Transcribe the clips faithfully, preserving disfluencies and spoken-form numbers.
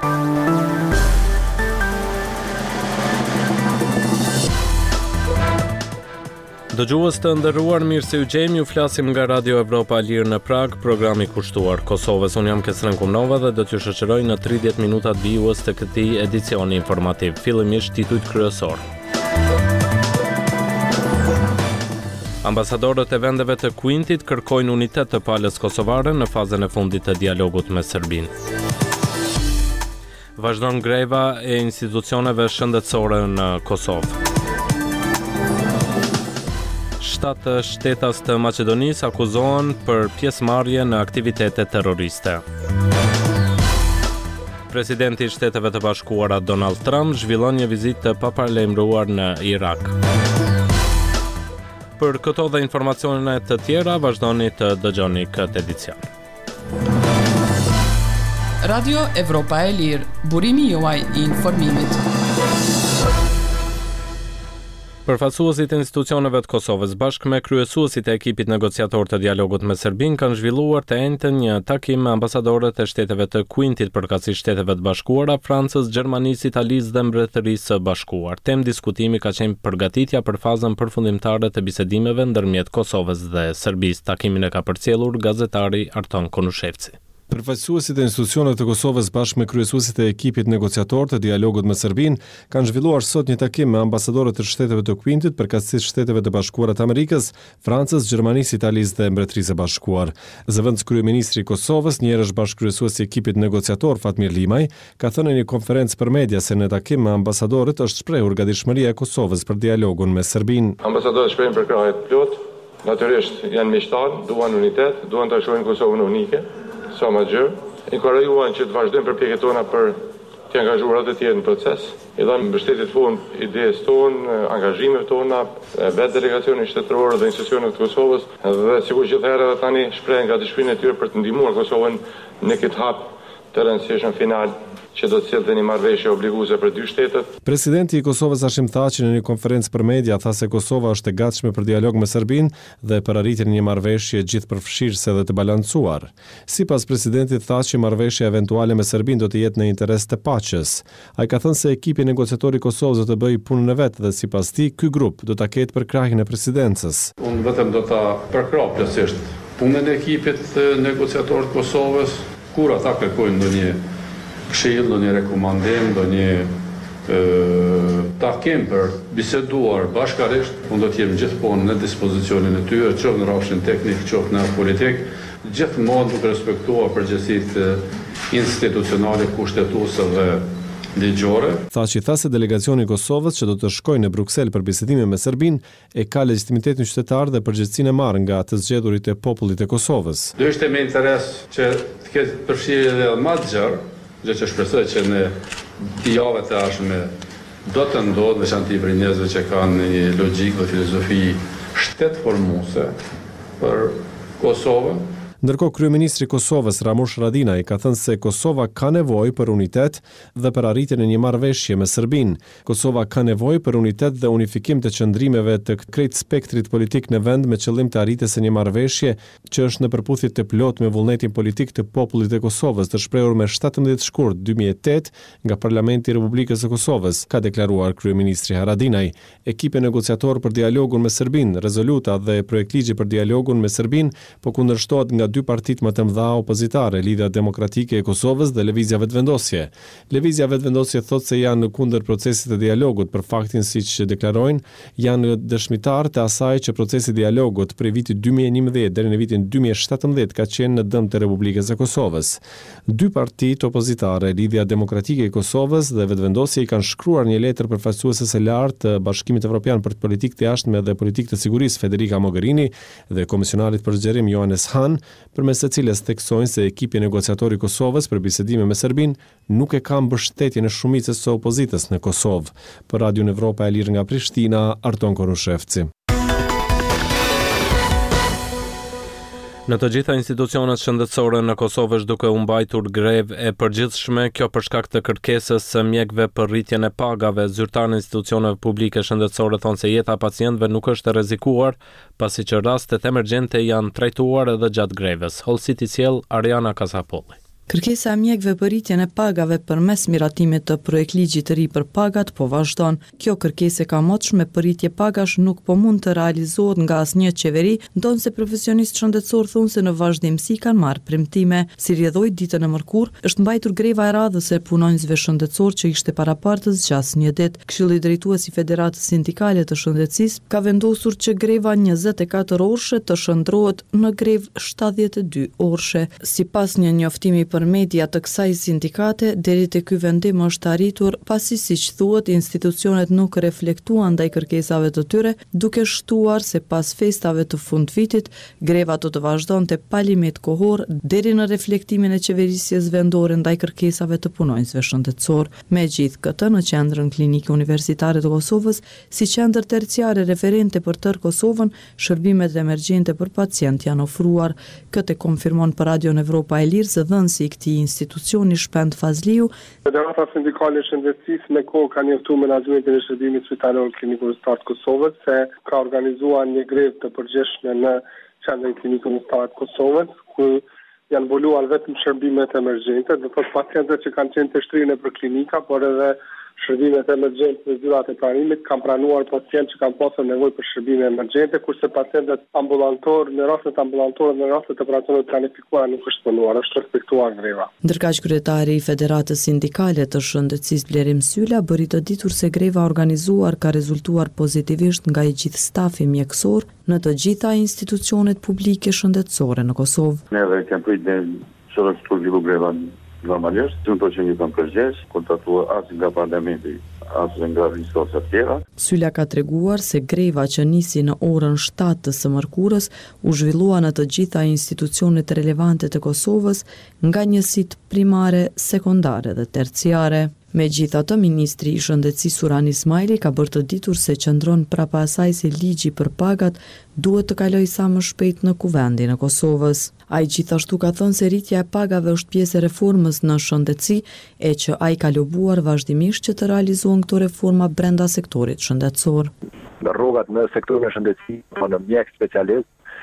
Dëgjues të nderuar, mirë se u gjejmë, ju flasim nga Radio Evropa e Lirë në Prag, programi kushtuar Kosovës. Unë jam Kesren Kumnova dhe do t'ju shoqëroj në tridhjetë minutat vijues të këtij edicioni informativ. Fillimisht titujt kryesor. Ambasadorët e vendeve të Kuintit kërkojnë unitet të palës kosovare në fazën e fundit të dialogut me Serbinë. Vazhdon greva e institucioneve shëndetësore në Kosovë. Shtatë shtetas të Maqedonisë akuzohen për pjesëmarrje në aktivitete terroriste. Presidenti i Shteteve të Bashkuara Donald Trump zhvillon një vizitë të paparlajmëruar në Irak. Për këto dhe informacione të tjera, vazhdoni të dëgjoni këtë edicion. Radio Evropa e Lirë, burimi juaj i informimit. Përfaqësuesit e institucioneve të Kosovës bashkë me kryesuesit e ekipit negociator të dialogut me Serbinë kanë zhvilluar të enjtën një takim me ambasadorët e shteteve të Kuintit, përkatësisht Shteteve të Bashkuara, Francës, Gjermanisë, Italisë dhe Mbretërisë së Bashkuar. Temë diskutimi ka qenë përgatitja për fazën përfundimtare të bisedimeve ndërmjet Kosovës dhe Serbisë. Takimin e ka përcjellur gazetari Arton Konushevci. Përfaqësuesit e institucioneve të Kosovës bashkë me kryesuesit e ekipit negociator të dialogut me Serbinë kanë zhvilluar sot një takim me ambasadorët të Shteteve të Kuintit, përkatësisht Shteteve të Bashkuara të Amerikës, Francës, Gjermanisë, Italisë dhe Mbretërisë së Bashkuar. Zëvendës kryeministri i Kosovës, njëherësh bashkëkryesuesi i ekipit negociator Fatmir Limaj, ka thënë në një konferencë për media se në takim me ambasadorët është shprehur gatishmëria e Kosovës për dialogun me Serbinë. Ambasadorët shprehin përkrahje të plot, natyrisht janë miqtar, duan unitet, duan ta shohin Kosovën unike. Sa më gjë, inkurajuan që të vazhdojmë përpjekjet tona për të angazhuar edhe të tjerë në proces. I dhamë mbështetjet tonë, idejes tonë, angazhimet tona, vetë delegacionin shtetëror dhe institucionet të Kosovës, dhe sigurisht gjithherë edhe tani shprehen gatishmërinë e tyre për të ndihmuar Kosovën në këtë hap të rëndësishëm final që do të sillte një marrëveshje obliguese për dy shtetet. Presidenti i Kosovës Hashim Thaçi në një konferencë për media tha se Kosova është e gatshme për dialog me Serbinë dhe për arritjen e një marrëveshje gjithëpërfshirëse dhe të balancuar. Sipas presidentit Thaçi, marrëveshja eventuale me Serbinë do të jetë në interes të paqes. Ai ka thënë se ekipi negociator i Kosovës do të bëjë punën e vet dhe sipas tij ky grup do ta ketë përkrahjen e presidencës. Unë vetëm do ta përkrah plotësisht punën e ekipit negociator të Kosovës, kur ata kërkojnë ndonjë këshill, ndonjë rekomandim, ndonjë takim për biseduar bashkarisht, unë do të jem gjithmonë në dispozicionin e tyre, qoftë në rrafshin teknik, qoftë në politik, gjithmonë duke respektuar përgjegjësitë institucionale, kushtetuese dhe ligjore. Thaçi tha se delegacioni i Kosovës që do të shkojë në Bruksel për bisedime me Serbinë e ka legjitimitetin qytetar dhe përgjegjësinë e marrë nga të zgjedhurit e popullit të Kosovës. Do ishte me interes që të ketë përfshirje edhe më të gjerë, gjë që shpresoj që në javët e ardhshme do të ndodhë, veçanërisht për njerëzve që kanë një logjikë dhe filozofi shtetformuese për Kosovën. Ndërkohë, kryeministri i Kosovës Ramush Haradinaj ka thënë se Kosova ka nevojë për unitet dhe për arritjen e një marrëveshje me Serbinë. Kosova ka nevojë për unitet dhe unifikim të qëndrimeve të krejt spektrit politik në vend me qëllim të arritjes së një marrëveshje që është në përputhje të plotë me vullnetin politik të popullit të Kosovës, të shprehur me shtatëmbëdhjetë shkurt dy mijë e tetë nga Parlamenti i Republikës së Kosovës, ka deklaruar kryeministri Haradinaj. Ekipi negociator për dialogun me Serbinë, rezoluta dhe projekt ligji për dialogun me Serbinë po kundërshtohet nga dy partit më të mëdha opozitare, Lidhja Demokratike e Kosovës dhe Lëvizja Vetvendosje. Lëvizja Vetvendosje thotë se janë në kundër procesit të dialogut, për faktin siç deklarojnë, janë dëshmitar të asaj që procesi i dialogut prej vitit dy mijë e njëmbëdhjetë deri në vitin dy mijë e shtatëmbëdhjetë ka qenë në dëm të Republikës së Kosovës. Dy partitë opozitare, Lidhja Demokratike e Kosovës dhe Vetvendosje, i kanë shkruar një letër përfaqësueses së lartë të Bashkimit Evropian për politikë të jashtme dhe politikë të sigurisë Federica Mogherini dhe komisionarit për zgjerim Johannes Hahn, përmes së cilës theksojnë se ekipi negociator i Kosovës për bisedime me Serbinë nuk e ka mbështetjen e shumicës së opozitës në Kosovë. Për Radio Evropa e Lirë nga Prishtina, Arton Korushevci. Në të gjitha institucionet shëndetësore në Kosovë është duke u mbajtur grevë e përgjithshme, kjo për shkak të kërkesës së mjekëve për rritjen e pagave. Zyrtarët e institucioneve publike shëndetësore thonë se jeta e pacientëve nuk është e rrezikuar, pasi që rastet emergjente janë trajtuar edhe gjatë grevës. Holsiti sjell Ariana Kasapolli. Kërkesa e mjekëve për rritjen e pagave përmes miratimit të projektligjit të ri për pagat po vazhdon. Kjo kërkesë e kamotshme për rritje pagash nuk po mund të realizohet nga asnjë qeveri, ndonse profesionistë shëndetësor thonë se në vazhdimsi kanë marrë premtime. Si rrjedhoi ditën e mërkurë, është mbajtur greva e radhës e punonjësve shëndetësor që ishte parapartës gjas një ditë. Këshilli drejtues i Federatës Sindikale të Shëndetësisë ka vendosur që greva njëzet e katër orëshe të shndrohet në grevë shtatëdhjetë e dy orëshe. Sipas një njoftimi për media të kësaj sindikate, deri te ky vendim është arritur pasi, siç thuhet, institucionet nuk reflektuan ndaj kërkesave të tyre, duke shtuar se pas festave të fundvitit, greva do të vazhdonte pa limit kohor deri në reflektimin e qeverisjes vendore ndaj kërkesave të punonjësve shëndetësor. Megjithë këtë, në Qendrën Klinike Universitare të Kosovës, si qendër terciare referente për tërë Kosovën, shërbimet emergjente për pacient janë ofruar. Këtë konfirmon për Radion Evropa e Lirë zëdhënësi i këtij institucioni Shpend Fazliu. Federata Sindikale e Shëndetësisë me kohë ka njoftuar menaxhmentin e shërbimit spitalor klinik universitar të Kosovës se ka organizuar një grevë të përgjithshme në Qendrën Klinike Universitare të Kosovës, ku janë mbuluar vetëm shërbimet emergjente, do të thotë pacientët që kanë qenë të shtrirë për klinika, por edhe shërbimet emergjente në zyrat e pranimit kanë pranuar pacientë që kanë pasur nevojë për shërbime emergjente, kurse pacientët ambulantor, në rastet ambulantore dhe në rastet operacione planifikuara nuk është punuar, është respektuar greva. Ndërkaq kryetari i Federatës Sindikale të Shëndetësisë Blerim Sylla bëri të ditur se greva organizuar ka rezultuar pozitivisht nga i gjithë stafi mjekësor në të gjitha institucionet publike shëndetësore në Kosovë. Neve kemi pritur që të zhvillu greva normalisht, në to që një të përgjesh, kontaktua asë nga parlamenti, asë nga resorset tjera. Sylla ka treguar se greva që nisi në orën shtatë të së mërkurës u zhvillua në të gjitha institucionet relevante të Kosovës, nga njësitë primare, sekondare dhe terciare. Megjithatë, ministri i Shëndetësisë Suran Ismaili ka bërë të ditur se qëndron prapa asaj se ligji për pagat duhet të kalojë sa më shpejt në kuvendin e Kosovës. Ai gjithashtu ka thënë se rritja e pagave është pjesë e reformës në shëndetësi e që ai ka lobuar vazhdimisht që të realizohen këto reforma brenda sektorit shëndetësor. Rrogat në sektorin e shëndetësisë, në mjek specialist,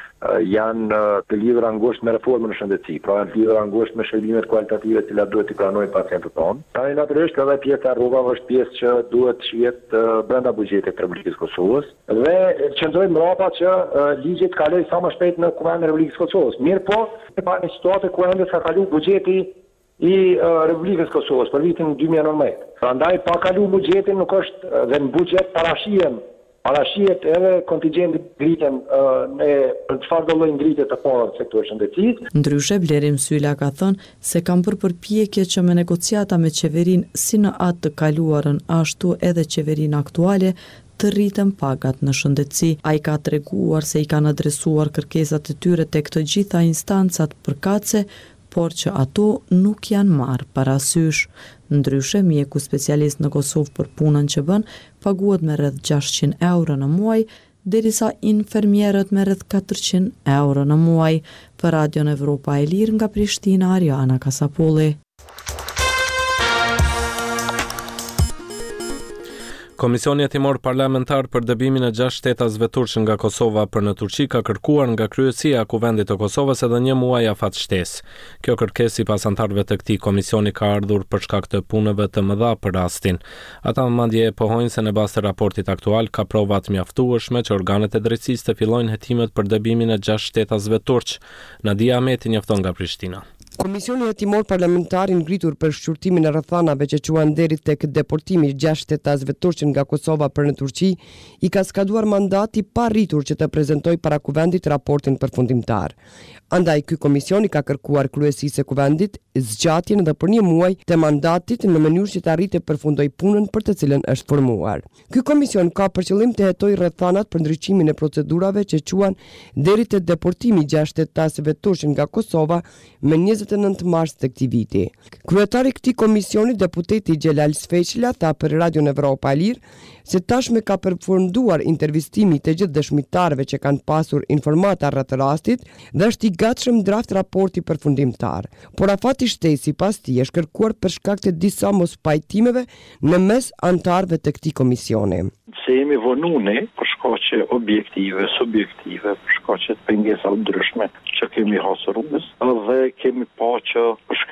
janë të lidhura ngushtë me reformën e shëndetësisë, pra janë të lidhura ngushtë me shërbimet kualitative të cilat duhet t'i pranojnë pacientët tonë. Tani natyrisht edhe pjesa e rrogave është pjesë që duhet të shihet brenda buxhetit të Republikës Kosovës dhe qëndrojmë mbrapa që ligji të kalojë sa më shpejt në Kuvendin e Republikës Kosovës. Mirë po, pa një situatë ku ende ka kaluar buxheti i Republikës Kosovës për vitin dy mijë e nëntëmbëdhjetë. Prandaj pa kaluar buxhetin nuk është dhe në buxhet parashihen Parashihet edhe kontingjenti ngritjen në për çfarë do lloj ngritje të parë në sektorin shëndetësisë. Ndryshe, Blerim Sylla ka thënë se kanë bërë përpjekje që me negociata me qeverinë si në atë të kaluarën ashtu edhe qeverinë aktuale të rriten pagat në shëndetësi. Ai ka treguar se i kanë adresuar kërkesat e tyre tek të gjitha instancat përkatëse, por që ato nuk janë marrë parasysh. Ndryshe, mjeku specialist në Kosovë për punën që bën paguhet me rreth gjashtëqind euro në muaj, derisa infermierët me rreth katërqind euro në muaj. Për Radion Evropa e Lirë nga Prishtina, Ariana Kasapolli. Komisioni Hetimor Parlamentar për dëbimin e gjashtë shtetësve turq nga Kosova për në Turqi ka kërkuar nga kryesia e Kuvendit të Kosovës edhe një muaj afatështesë. Kjo kërkesë sipas anëtarëve të këtij komisioni ka ardhur për shkak të punëve të mëdha për rastin. Ata madje pohojnë se në bazë të raportit aktual ka prova të mjaftueshme që organet e drejtësisë të fillojnë hetimet për dëbimin e gjashtë shtetësve turq. Nadia Ahmeti njofton nga Prishtina. Komisioni Hetimor Parlamentar i ngritur për shqyrtimin e rrethanave që quhen deri tek deportimi i gjashtë shtetësve turq nga Kosova për në Turqi, i ka skaduar mandati pa rritur që të prezantojë para Kuvendit raportin përfundimtar. Andaj ky komisioni ka kërkuar kryesisë së Kuvendit zgjatjen edhe për një muaj të mandatit në mënyrë që të arrijë të përfundojë punën për të cilën është formuar. Ky komision ka për qëllim të hetojë rrethanat për ndriçimin e procedurave që quhen deri te deportimi i gjashtë shtetësve turq nga Kosova me njëzet e nëntë mars të këtij viti. Kryetari i këtij komisioni, deputeti Xhelal Sfeqila, tha për Radion Evropa e Lirë se tashme ka përfunduar intervistimi të gjithë dëshmitarëve që kanë pasur informata rreth rastit dhe është i gatshëm draft raporti përfundimtar. Por afati shtesë sipas tij është kërkuar për shkak të disa mospajtimeve në mes anëtarëve të këtij komisioni. Se jemi vonune për shkaqe objektive, subjektive, për shkaqe të pengesa ndryshme që kemi hasur rrugës dhe kemi pa që për shkak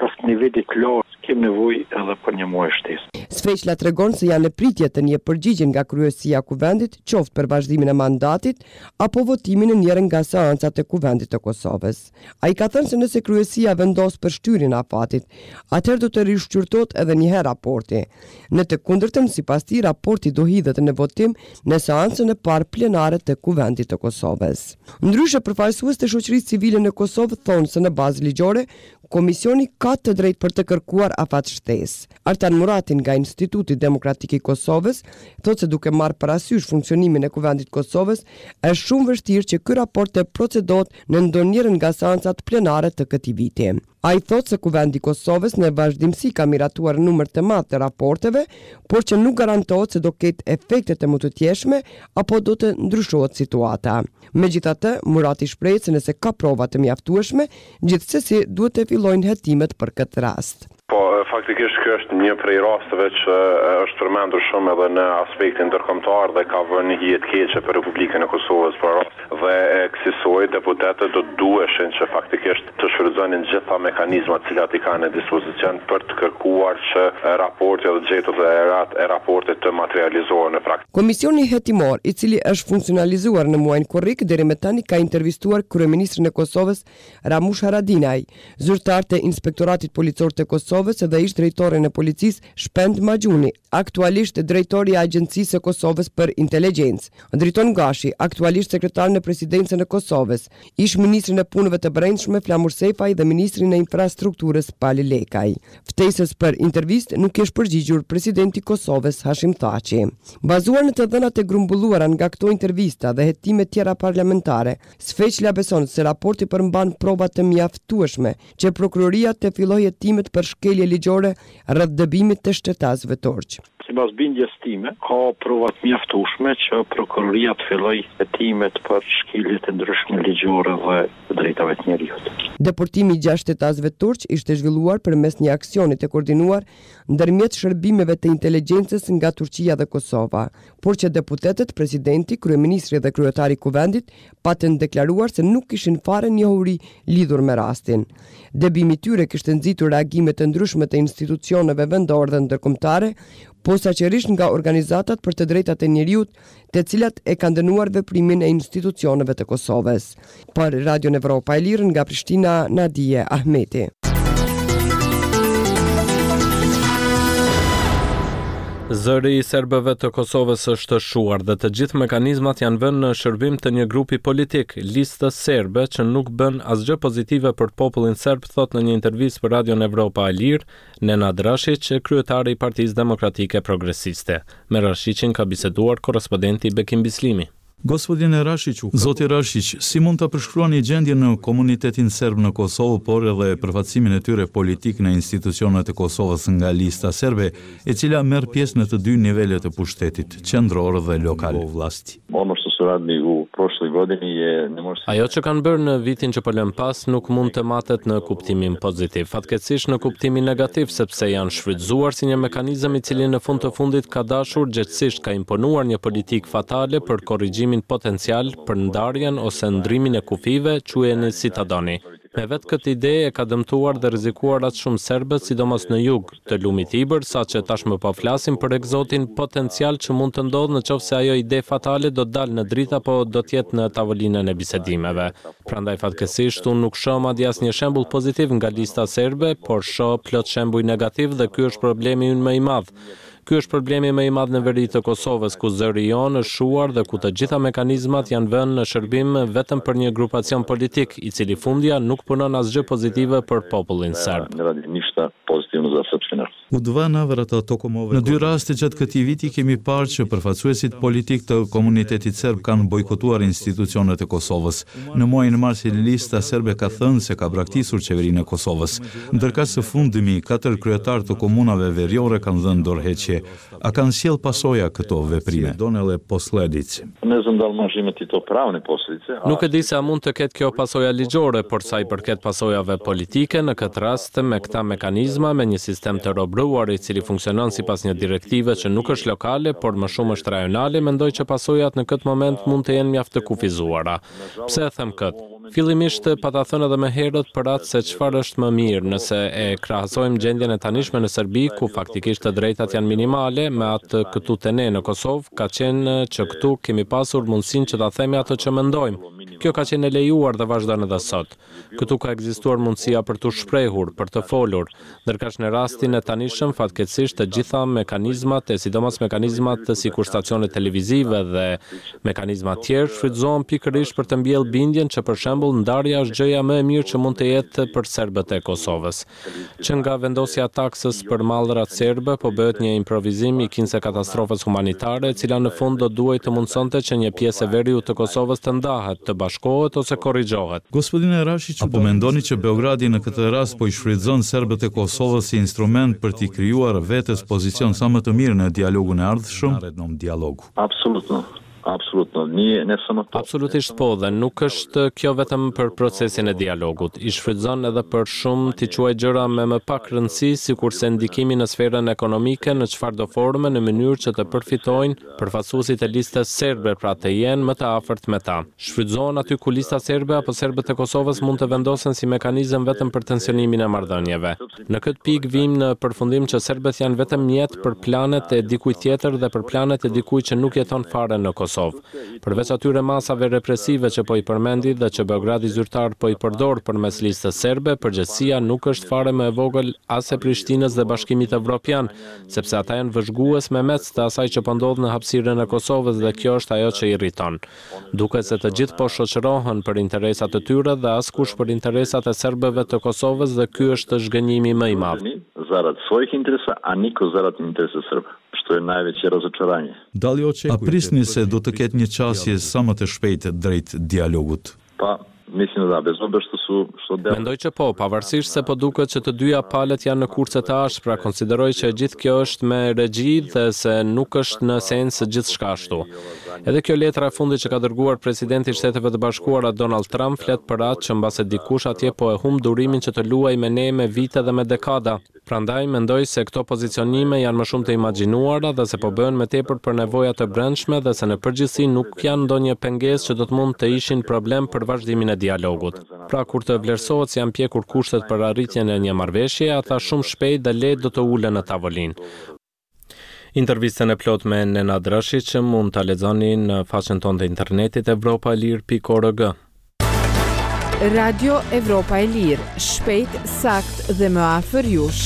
asë nivelit lartë, kem nevojë edhe për një muaj shtesë. Sfeqla tregon se janë në pritje të një përgjigje nga kryesia e kuvendit, qoftë për vazhdimin e mandatit apo votimin e njërin nga seancat e kuvendit të Kosovës. Ai ka thënë se nëse kryesia vendos për shtyrjen e afatit, atëherë do të rishqyrtohet edhe një herë raporti. Në të kundërtën, sipas tij, raporti do hidhet në votim në seancën e parë plenare të kuvendit të Kosovës. Ndryshe, përfaqësues të shoqërisë civile në Kosovë thonë se në bazë ligjore Komisioni ka të drejtë për të kërkuar afat shtesë. Artan Murati nga Instituti Demokratik i Kosovës thotë se duke marrë parasysh funksionimin e Kuvendit të Kosovës, është shumë vështirë që ky raport të procedohet në ndonjërin nga seancat plenare të këtij viti. Ai thotë se Kuvendi i Kosovës në vazhdimsi ka miratuar numër të madh të raporteve, por që nuk garantohet se do ketë efekte të mëtutjeshme apo do të ndryshohet situata. Megjithatë, Murati shpreh se nëse ka prova të mjaftueshme, gjithsesi duhet të fillojnë hetimet për këtë rast. Po, faktikisht kjo është një prej rasteve që është përmendur shumë edhe në aspektin ndërkombëtar dhe ka vënë një hije të keqe për Republikën e Kosovës për rast dhe kësaj deputetët do duheshin që faktikisht të shfrytëzonin gjitha mekanizmat të cilat i kanë në dispozicion për të kërkuar që raporti dhe gjetët e raportit të materializohen në praktikë. Komisioni hetimor, i cili është funksionalizuar në muajin korrik, deri më tani ka intervistuar kryeministrin e Kosovës Ramush Haradinaj, zyrtar të Inspektoratit Policor të Kosovës dhe ish drejtorin e policisë Shpend Maxhuni, aktualisht drejtori i Agjencisë së Kosovës për Inteligjencë, Driton Gashi, aktualisht sekretar në Presidencën e Kosovës, ish ministrin e Punëve të Brendshme Flamur Sefaj dhe ministrin e Infrastrukturës Pali Lekaj. Ftesës për intervistë nuk është përgjigjur presidenti i Kosovës Hashim Thaçi. Bazuar në të dhënat e grumbulluara nga këto intervista dhe hetime tjera parlamentare, Sfeqla beson se raporti përmban prova të mjaftueshme që prokuroria të fillojë hetimet për shkelje ligjore rreth dëbimit të shtetasëve turq. Sipas bindjes time, ka prova të mjaftueshme që prokuroria të fillojë hetimet për shkelje të ndryshme ligjore dhe të drejtave të njerëzit. Deportimi i gjashtë shtetasëve turq ishte zhvilluar përmes një aksioni të koordinuar ndërmjet shërbimeve të inteligjencës nga Turqia dhe Kosova, por që deputetët, presidenti, kryeministri dhe kryetari i kuvendit patën deklaruar se nuk kishin fare njohuri lidhur me rastin. Dëbimi i tyre kishte nxitur reagime të ndryshme të institucioneve vendore dhe ndërkombëtare, posaçërisht nga organizatat për të drejtat e njerëzit, të cilat e kanë dënuar veprimin e institucioneve të Kosovës. Për Radio Evropa e Lirë nga Prishtina, Nadije Ahmeti. Zëri i serbëve të Kosovës është shuar dhe të gjithë mekanizmat janë vënë në shërbim të një grupi politik, Lista Serbe, që nuk bën asgjë pozitive për popullin serb, thot në një intervistë për Radio Evropa e Lirë, Nenad Rashić, kryetari i Partisë Demokratike Progresiste. Me Rashićin ka biseduar korrespondenti Bekim Bislimi. Gospodine Rashiću, zoti Rashić, si mund të përshkruani gjendjen në komunitetin serb në Kosovë, por edhe përfaqësimin e tyre politik në institucionet e Kosovës nga Lista Serbe, e cila merr pjesë në të dy nivelet e pushtetit, qendror dhe lokal. Ono što su radili u prošloj godini je ne može. Ajo që kanë bërë në vitin që po lëm pas nuk mund të matet në kuptimin pozitiv, fatkeqësisht në kuptimin negativ, sepse janë shfrytzuar si një mekanizëm i cili në fund të fundit ka dashur gjithsesi ka imponuar një politikë fatale për korrigjimin potencial për ndarjen ose ndrimin e kufive, quheni si ta doni. Me vetë këtë ide e ka dëmtuar dhe rrezikuar atë shumë serbët, sidomos në jug të lumit Ibër, saqë tashmë po flasim për egzotin potencial që mund të ndodhë në qoftë se ajo ide fatale do të dalë në dritë apo do të jetë në tavolinën e bisedimeve. Prandaj fatkeqësisht unë nuk shoh madje asnjë shembull pozitiv nga Lista Serbe, por shoh plot shembuj negativ dhe ky është problemi ynë më i madh. Ky është problemi më i madh në veri të Kosovës, ku zëri jonë është shuar dhe ku të gjitha mekanizmat janë vënë në shërbim vetëm për një grupacion politik, i cili fundja nuk punon asgjë pozitive për popullin serb. Ne radi ništa pozitivno za srpski narod. U dva navrata tokom Në dy raste gjatë këtij viti kemi parë që përfaqësuesit politik të komunitetit serb kanë bojkotuar institucionet e Kosovës. Në muajin mars Lista Serbe ka thënë se ka braktisur qeverinë e Kosovës, ndërka së fundmi katër kryetarë të komunave veriore kanë dhënë dorëheqje. A kanë sjell pasoja këto veprime? Donele posledice. Ne znam da li može imati to pravne posljedice. Nuk e di se a mund të ketë kjo pasoja ligjore, por sa i përket pasojave politike, në këtë rast me këta mekanizma, me një sistem të robëruar i cili funksionon sipas një direktive që nuk është lokale, por më shumë është rajonale, mendoj që pasojat në këtë moment mund të jenë mjaft të kufizuara. Pse e them këtë? Fillimisht pa ta thënë edhe më herët për atë se çfarë është më mirë nëse e krahasojmë gjendjen e tanishme në Serbi, ku faktikisht të drejtat janë minimale, me atë këtu te ne në Kosovë, ka qenë që këtu kemi pasur mundësinë që ta themi atë që mendojmë. Kjo ka qenë e lejuar dhe vazhdon edhe sot. Këtu ka ekzistuar mundësia për të shprehur, për të folur, ndërkësh në rastin e tanishëm fatkeqësisht të gjitha mekanizmat, e sidomos mekanizmat sikur stacionet televizive dhe mekanizmat tjerë shfrytëzohen pikërisht për të mbjellë bindjen që për shembull ndarja është gjëja më e mirë që mund të jetë për serbët e Kosovës. Që nga vendosja taksës për mallrat serbe po bëhet një improvizim i kinse katastrofës humanitare, e cila në fund do duhej të mundsonte që një pjesë e veriut të Kosovës të ndahet, të bashkohet ose korrigjohet. Gospodine Rashić, apo mendoni që Beogradi në këtë rast po i shfrytëzon serbët e Kosovës si instrument për t'i krijuar vetes pozicion sa më të mirë në dialogun e ardhshëm? Dialogu. Apsolutno. Apsolutno, nije ne samo to. Absolutisht po, dhe nuk është kjo vetëm për procesin e dialogut. I shfrytëzon edhe për shumë t'i quaj gjëra me më pak rëndësi, sikurse ndikimi në sferën ekonomike në çfarëdo forme në mënyrë që të përfitojnë përfaqësuesit e listës serbe, pra të jenë më të afërt me ta. Shfrytëzohen aty ku lista serbe apo serbët e Kosovës mund të vendosen si mekanizëm vetëm për tensionimin e marrëdhënieve. Në këtë pikë vim në përfundim që serbët janë vetëm mjet për planet e dikujt tjetër dhe për planet e dikujt që nuk jeton fare në Kosovë. Përveç atyre masave represive që po i përmendi dhe që Beogradi zyrtar po i përdor përmes listës serbe, përgjegjësia nuk është fare më e vogël as e Prishtinës dhe Bashkimit Evropian, sepse ata janë vëzhgues me mes të asaj që po ndodh në hapësirën e Kosovës dhe kjo është ajo që irriton. Duket se të gjithë po shoqërohen për interesat e tyre dhe askush për interesat e serbëve të Kosovës dhe ky është zhgënjimi më i madh. Zarad svojih interesa, a niko zarad interesa Srba, što je najveće razočaranje. A prisni se do të ketë një qasje sa më të shpejtë drejt dialogut? Pa, mislim da bez obzira što su što del... Mendoj që po, pavarësisht se po duket që të dyja palët janë në kurse të ashpra, konsideroj që gjithë kjo është me regji dhe se nuk është në sens gjithçka ashtu. Edhe kjo letra e fundit që ka dërguar presidenti i Shteteve të Bashkuara Donald Trump flet për atë që mbase dikush atje po e humb durimin që të luajë me ne me vite dhe me dekada. Prandaj mendoj se këto pozicionime janë më shumë të imagjinuara dhe se po bëhen me tepër për nevojat e brendshme dhe se në përgjithësi nuk janë ndonjë pengesë që do të mund të ishin problem për vazhdimin e dialogut. Pra kur të vlerësohet se janë pjekur kushtet për arritjen e një marrëveshje, ata shumë shpejt dhe lehtë do të ulen në tavolinë. Intervistën e plot me Nenad Rashić mund ta lexoni në faqen tonë të internetit evropa e lirë pikë org. Radio Evropa e Lirë, shpejt, sakt dhe më afër jush.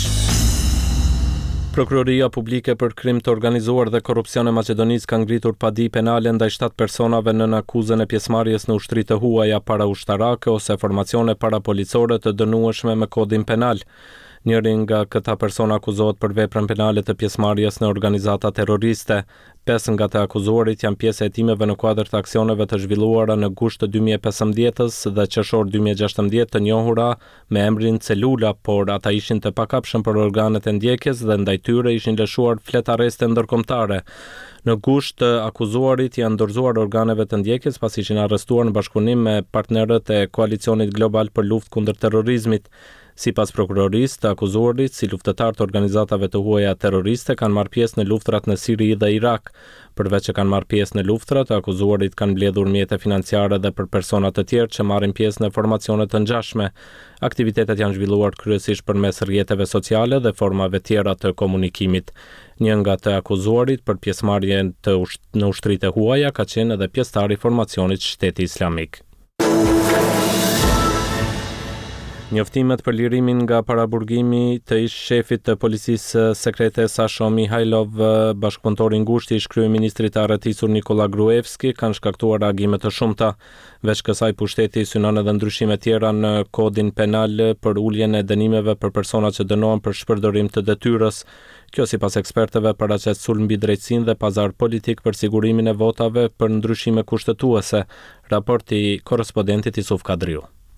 Prokuroria Publike për Krim të Organizuar dhe Korrupsion e Maqedonisë ka ngritur padi penale ndaj shtatë personave në akuzën e pjesëmarrjes në ushtri të huaja paraushtarake ose formacione parapolicore të dënueshme me kodin penal. Njëri nga këta persona akuzohet për veprën penale të pjesëmarrjes në organizata terroriste. Pesë nga të akuzuarit janë pjesë e hetimeve në kuadër të aksioneve të zhvilluara në gusht të dy mijë e pesëmbëdhjetës dhe qershor dy mijë e gjashtëmbëdhjetë të njohura me emrin Celula, por ata ishin të pakapshëm për organet e ndjekjes dhe ndaj tyre ishin lëshuar flet arreste ndërkombëtare. Në gusht të akuzuarit janë dorëzuar organeve të ndjekjes pasi ishin arrestuar në bashkëpunim me partnerët e koalicionit global për luftë kundër terrorizmit. Sipas prokurorisë, të akuzuarit si luftëtar të organizatave të huaja terroriste kanë marrë pjesë në luftrat në Siri dhe Irak. Përveç që kanë marrë pjesë në luftrat, të akuzuarit kanë mbledhur mjete financiare dhe për persona të tjerë që marrin pjesë në formacione të ngjashme. Aktivitetet janë zhvilluar kryesisht përmes rrjeteve sociale dhe formave tjera të komunikimit. Një nga të akuzuarit për pjesëmarrjen të usht- në ushtritë e huaja ka qenë edhe pjesëtar i formacionit Shteti Islamik. Njoftimet për lirimin nga paraburgimi të ish shefit të policisë sekrete Sasho Mihajlov, bashkëpunëtori ngushtë i ish kryeministrit të arretisur Nikola Gruevski, kanë shkaktuar reagime të shumta. Veç kësaj, pushteti synon edhe ndryshime tjera në kodin penal për uljen e dënimeve për persona që dënohen për shpërdorim të detyrës. Kjo sipas ekspertëve paraqet sulm mbi drejtsinë dhe pazar politik për sigurimin e votave për ndryshime kushtetuese. Raporti korrespondentit Isuf Kadriu.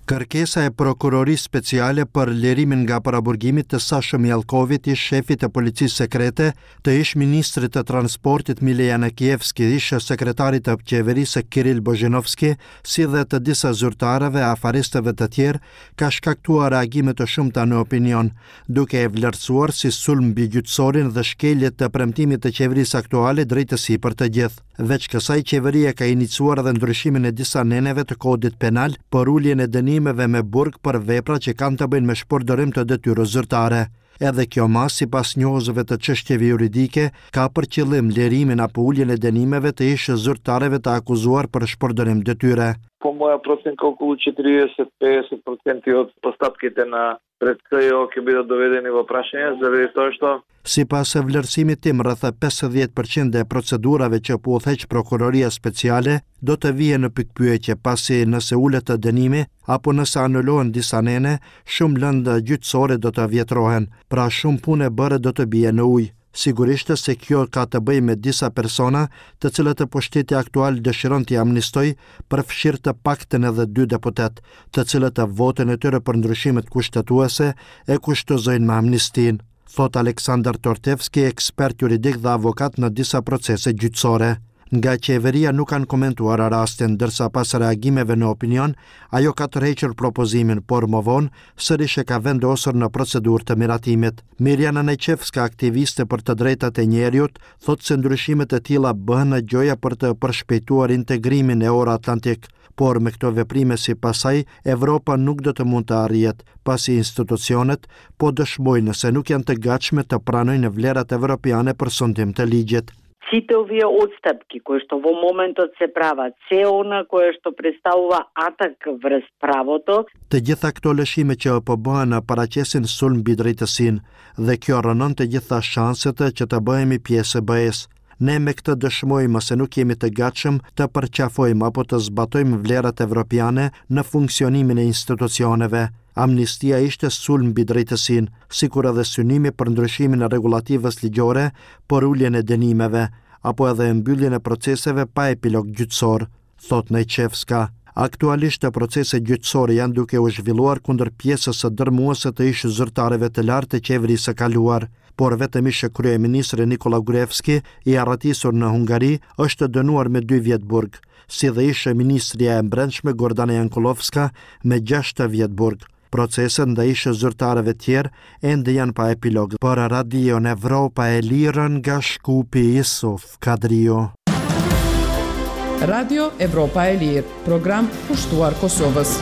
Kërkesa e prokurorisë speciale për lirimin nga paraburgimi të Sashëm Jalkovit, ish shefit e policisë sekrete, të ish ministrit të transportit Mile Janekievski, ish sekretarit të qeverisë Kiril Bozhinovski, si dhe të disa zyrtarëve, afaristëve të tjerë, ka shkaktuar reagime të shumta në opinion, duke e vlerësuar si sulm mbi gjyqësorin dhe shkelje të premtimit të qeverisë aktuale drejtësi për të gjithë. Veç kësaj, qeveria ka iniciuar edhe ndryshimin e disa neneve të kodit penal për uljen e dënimeve me burg për vepra që kanë të bëjnë me shpërdorim të detyrës zyrtare. Edhe kjo mas, sipas njohësve të çështjeve juridike, ka për qëllim lirimin apo uljen e dënimeve të ish zyrtarëve të akuzuar për shpërdorim detyre. Po moja procent kalkulu që trideset do pedeset процентов от поставките на пред КАО ќе бидат доведени во прашање заради тоа што Sipas e vlerësimit tim, rreth pesëdhjetë përqind e procedurave që po udhëheq prokuroria speciale do të vijë në pikpyetje, pasi nëse ulet të dënimi apo nëse anulohen disa nene, shumë lëndë gjyqësore do të vjetrohen, pra shumë punë e bërë do të bie në ujë. Sigurisht se kjo ka të bëjë me disa persona të cilët e pushteti aktual dëshiron t'i amnistoj, përfshirë të paktën edhe dy deputet, të cilët e votën e tyre për ndryshimet kushtetuese e kushtozojnë me amnistin, thot Aleksandar Tortevski, ekspert juridik dhe avokat në disa procese gjyqësore. Nga qeveria nuk kanë komentuar rastin, ndërsa pas reagimeve në opinion, ajo ka tërhequr propozimin, por më vonë sërish e ka vendosur në procedurë të miratimit. Mirjana Neqevska, aktiviste për të drejtat e njerëzit, thotë se ndryshimet e tilla bëhen në gjoja për të përshpejtuar integrimin e Euro-Atlantik, por me këto veprime si pasaj, Evropa nuk do të mund të arrijet, pasi institucionet po dëshmojnë se nuk janë të gatshme të pranojnë vlerat evropiane për sundim të ligjit. Сите овие отстапки кои што во моментот се прават, се она кое што представува атак врз правото. Të gjitha këto lëshime që po bëhen paraqesin sulm mbi drejtësinë dhe kjo rënon të gjitha shanset që të bëhemi pjesë e B E-s. Ne me këtë dëshmojmë se nuk jemi të gatshëm të përqafojmë apo të zbatojmë vlerat evropiane në funksionimin e institucioneve. Amnistia ishte sulm mbi drejtësinë, sikur edhe synimi për ndryshimin e rregulativës ligjore, për uljen e dënimeve, apo edhe mbylljen e proceseve pa epilog gjyqësor, thot Neqevska. Aktualisht të procese gjyqësore janë duke u zhvilluar kundër pjesës së dërmuese të ish zyrtarëve të lartë të qeverisë së kaluar, por vetëm ish kryeministri Nikola Gruevski, i arratisur në Hungari, është dënuar me dy vjet burg, si dhe ish ministria e brendshme Gordana Jankulovska me gjashtë vjet burg. Proceset ndaj ish zyrtarëve tjerë ende janë pa epilog. Për Radio Evropa e Lirën nga Shkupi, Isuf Kadrio. Radio Evropa e Lirë, program pushtuar Kosovës.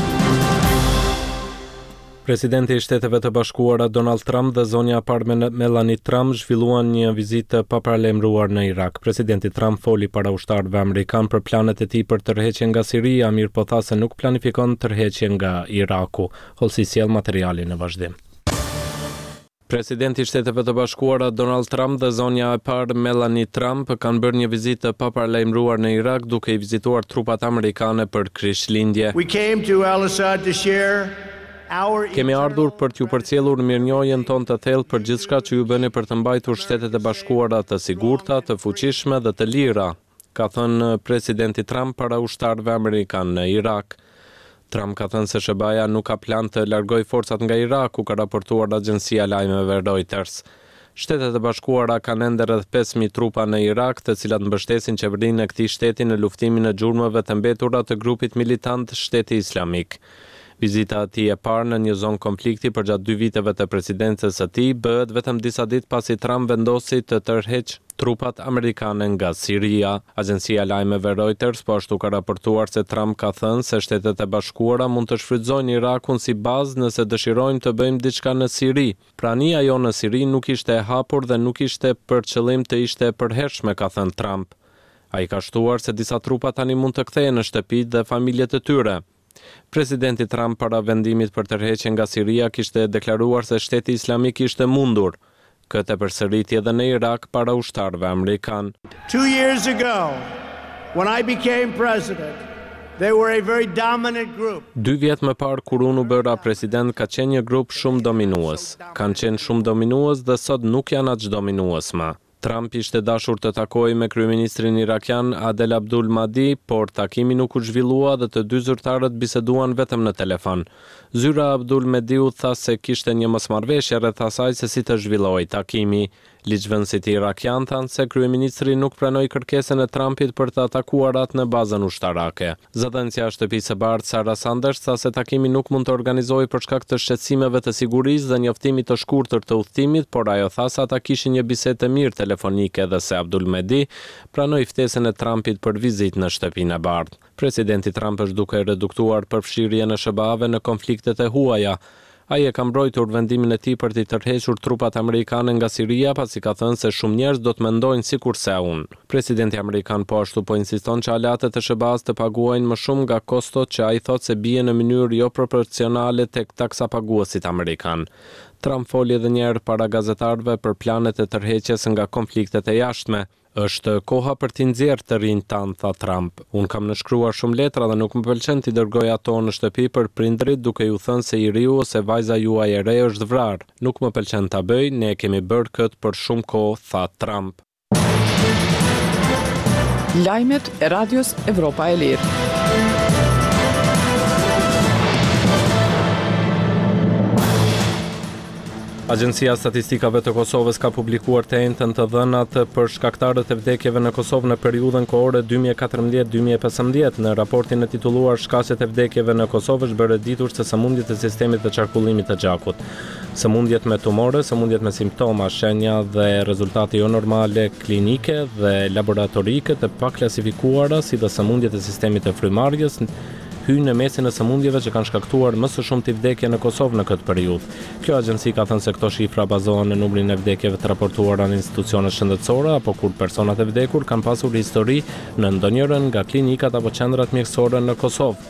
Presidenti i Shteteve të Bashkuara Donald Trump dhe zonja e parë Melania Trump zhvilluan një vizitë pa paralajmëruar në Irak. Presidenti Trump foli para ushtarëve amerikan për planet e tij për tërheqje nga Siria, mirë po tha se nuk planifikon tërheqje nga Iraku. Holsi sjell materialin në vazhdim. Presidenti i Shteteve të Bashkuara Donald Trump dhe zonja e parë Melania Trump kanë bërë një vizitë pa paralajmëruar në Irak, duke i vizituar trupat amerikane për Krishtlindje. We came to Al-Assad to share Kemi ardhur për t'ju përcjellur mirënjohjen tonë të thellë për gjithçka që ju bëni për të mbajtur Shtetet e Bashkuara të sigurta, të fuqishme dhe të lira, ka thënë presidenti Trump para ushtarëve amerikanë në Irak. Trump ka thënë se S B A-ja nuk ka plan të largojë forcat nga Iraku, ka raportuar agjencia lajmeve Reuters. Shtetet e Bashkuara kanë ende rreth pesë mijë trupa në Irak, të cilat mbështesin qeverinë e këtij shteti në luftimin e xhurmëve të mbetura të grupit militant Shteti Islamik. Vizita e tij e parë në një zonë konflikti përgjatë dy viteve të presidencës së tij bëhet vetëm disa ditë pasi Trump vendosi të tërheqë trupat amerikane nga Siria. Agjencia lajmeve Reuters po ashtu ka raportuar se Trump ka thënë se Shtetet e Bashkuara mund të shfrytëzojnë Irakun si bazë nëse dëshirojmë të bëjmë diçka në Siri. Prania jo në Siri nuk ishte e hapur dhe nuk ishte për qëllim të ishte e përhershme, ka thënë Trump. Ai ka shtuar se disa trupa tani mund të kthehen në shtëpitë dhe familjet e tyre. Presidenti Trump para vendimit për tërheqje nga Siria kishte deklaruar se Shteti Islamik ishte mundur. Këtë përsëriti edhe në Irak para ushtarëve amerikan. Two years ago, when I became president, they were a very dominant group. Dy vjet më parë kur unë u bëra president, ka qenë një grup shumë dominues. Kanë qenë shumë dominues dhe sot nuk janë aq dominues më. Trump ishte dashur të takojë me kryeministrin irakian Adel Abdul Mahdi, por takimi nuk u zhvillua dhe të dy zyrtarët biseduan vetëm në telefon. Zyra Abdul Mahdiu tha se kishte një mosmarrveshje rreth asaj se si të zhvillojë takimi. Ligjvënësit irakian thanë se kryeministri nuk pranoi kërkesën e Trumpit për të atakuar atë në bazën ushtarake. Zëdhënësja e Shtëpisë së Bardhë Sarah Sanders tha se takimi nuk mund të organizohej për shkak të shqetësimeve të sigurisë dhe njoftimit të shkurtër të udhëtimit, por ajo tha se ata kishin një bisedë të mirë telefonike dhe se Abdul Mahdi pranoi ftesën e Trumpit për vizitë në Shtëpinë e Bardhë. Presidenti Trump është duke reduktuar përfshirjen e S B A-ve në konfliktet e huaja. Ai e ka mbrojtur vendimin e tij për të tërhequr trupat amerikane nga Siria, pasi ka thënë se shumë njerëz do të mendojnë sikurse unë. Presidenti amerikan po ashtu po insiston që aleatët e S B A-s të paguajnë më shumë nga kostot që ai thotë se bie në mënyrë jo proporcionale tek taksapaguesit amerikan. Trump foli edhe një herë para gazetarëve për planet e tërheqjes nga konfliktet e jashtme. Është koha për t'i nxjerrë të rinj tan, tha Trump. Unë kam nënshkruar shumë letra dhe nuk më pëlqen t'i dërgoj ato në shtëpi për prindrit duke ju thënë se i riu ose vajza juaj e re është vrarë. Nuk më pëlqen ta bëj, ne kemi bërë këtë për shumë kohë, tha Trump. Lajmet e Radios Evropa e Lirë. Agjencia e Statistikave të Kosovës ka publikuar të njëjtën të dhënat për shkaktarët e vdekjeve në Kosovë në periudhën kohore dy mijë e katërmbëdhjetë dy mijë e pesëmbëdhjetë. Në raportin e titulluar Shkaqet e vdekjeve në Kosovë është bërë ditur se sëmundjet e sistemit të qarkullimit të gjakut, sëmundjet me tumore, sëmundjet me simptoma, shenja dhe rezultate jo normale klinike dhe laboratorike të paklasifikuara, si dhe sëmundjet e sistemit të frymarrjes hynë në mesin e sëmundjeve që kanë shkaktuar më së shumti vdekje në Kosovë në këtë periudhë. Kjo agjenci ka thënë se këto shifra bazohen në numrin e vdekjeve të raportuara në institucione shëndetësore apo kur personat e vdekur kanë pasur histori në ndonjërin nga klinikat apo qendrat mjekësore në Kosovë.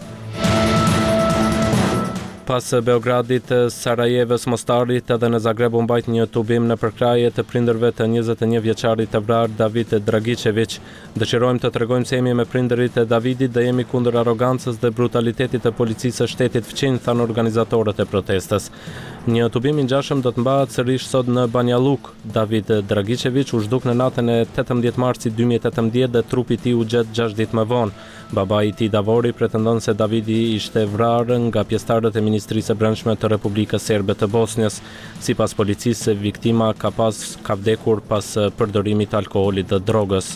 Pas Beogradit, Sarajevës, Mostarit edhe në Zagreb u mbajt një tubim në përkraje të prindërve të njëzet e një vjeçarit të vrarë David Dragicevic. Dëshirojmë të tregojmë se jemi me prindërit e Davidit dhe jemi kundër arrogancës dhe brutalitetit të policisë së shtetit fqinj, thanë organizatorët e protestës. Një tubim i ngjashëm do të mbahet sërish sot në Banjaluk. David Dragicevic u zhduk në natën e tetëmbëdhjetë marsit dy mijë e tetëmbëdhjetë dhe trupi i tij u gjet gjashtë ditë më vonë. Babai i tij Davori pretendon se Davidi ishte vrarë nga pjesëtarët e Ministrisë së Brendshme të Republikës Serbe të Bosnjës. Sipas policisë, viktima ka pas ka vdekur pas përdorimit të alkoolit dhe drogës.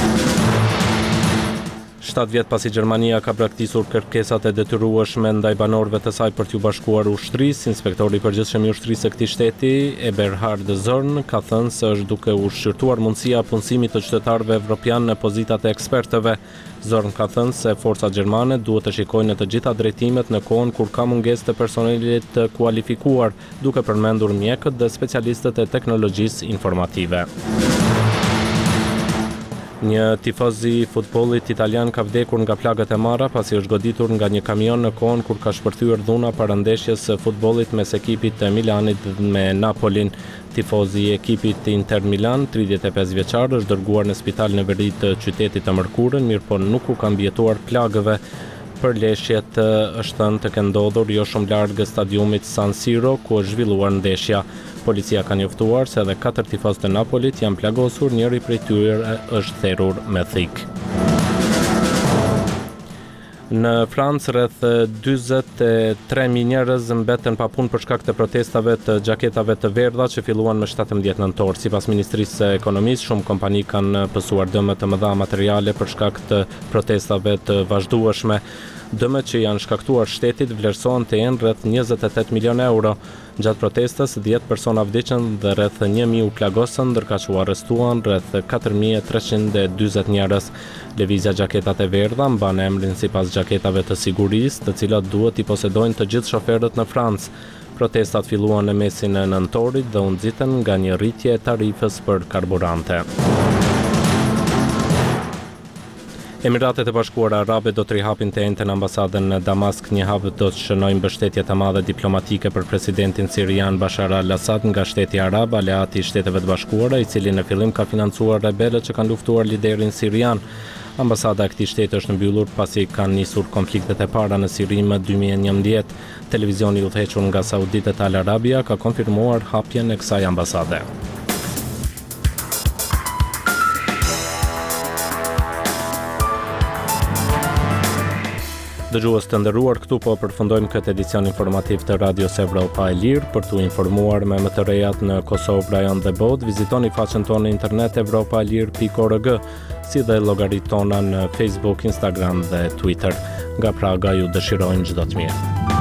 shtatë vjet pasi Gjermania ka braktisur kërkesat e detyrueshme ndaj banorëve të saj për t'u bashkuar ushtrisë, inspektori i përgjithshëm i ushtrisë së këtij shteti, Eberhard Zorn, ka thënë se është duke u shqyrtuar mundësia punësimit të qytetarëve evropian në pozitat e ekspertëve. Zorn ka thënë se forcat gjermane duhet të shikojnë në të gjitha drejtimet në kohën kur ka mungesë të personelit të kualifikuar, duke përmendur mjekët dhe specialistët e teknologjisë informative. Një tifoz i futbollit italian ka vdekur nga plagët e marra pasi është goditur nga një kamion në kohën kur ka shpërthyer dhuna para ndeshjes së futbollit mes ekipit të Milanit me Napolin. Tifozi i ekipit Inter Milan, tridhjetë e pesë vjeçar, është dërguar në spital në veri të qytetit të mërkurën, mirëpo nuk u ka mbijetuar plagëve. Përleshjet është thënë të kenë ndodhur jo shumë larg stadiumit San Siro, ku është zhvilluar ndeshja. Policia ka njoftuar se edhe katër tifozë të Napolit janë plagosur, njëri prej tyre është therrur me thik. Në Francë rreth dyzet e tre mijë njerëz mbeten pa punë për shkak të protestave të xhaketave të verdha që filluan më shtatëmbëdhjetë nëntor. Sipas Ministrisë së Ekonomisë, shumë kompani kanë pësuar dëme të mëdha materiale për shkak të protestave të vazhdueshme. Dëmet që janë shkaktuar shtetit vlerësohen të jenë rreth njëzet e tetë milion euro. Gjatë protestës, dhjetë persona vdiqën dhe rreth një mijë u plagosën, ndërka që u arrestuan rreth katër mijë e treqind e dyzet njerëz. Lëvizja xhaketat e verdha mban emrin sipas xhaketave të sigurisë, të cilat duhet i posedojnë të gjithë shoferët në Francë. Protestat filluan në mesin e nëntorit dhe u nxitën nga një rritje e tarifës për karburante. Emiratet e Bashkuara Arabe do të rihapin të njëjtën ambasadën në Damask, një hap do të shënojë mbështetje të madhe diplomatike për presidentin sirian Bashar al-Assad nga shteti arab, aleati i Shteteve të Bashkuara, i cili në fillim ka financuar rebelët që kanë luftuar liderin sirian. Ambasada e këtij shteti është mbyllur pasi kanë nisur konfliktet e para në Siri më dy mijë e njëmbëdhjetë. Televizioni i udhëhequr nga Sauditët Al Arabia ka konfirmuar hapjen e kësaj ambasade. dëgjues të nderuar, këtu po përfundojmë këtë edicion informativ të Radios Evropa e Lirë. Për t'u informuar me më të rejat në Kosovë, Rajon dhe botë, vizitoni faqen tonë në internet evropa e lirë pikë org, si dhe llogaritë tona në Facebook, Instagram dhe Twitter. Nga Praga ju dëshirojnë çdo të mirë.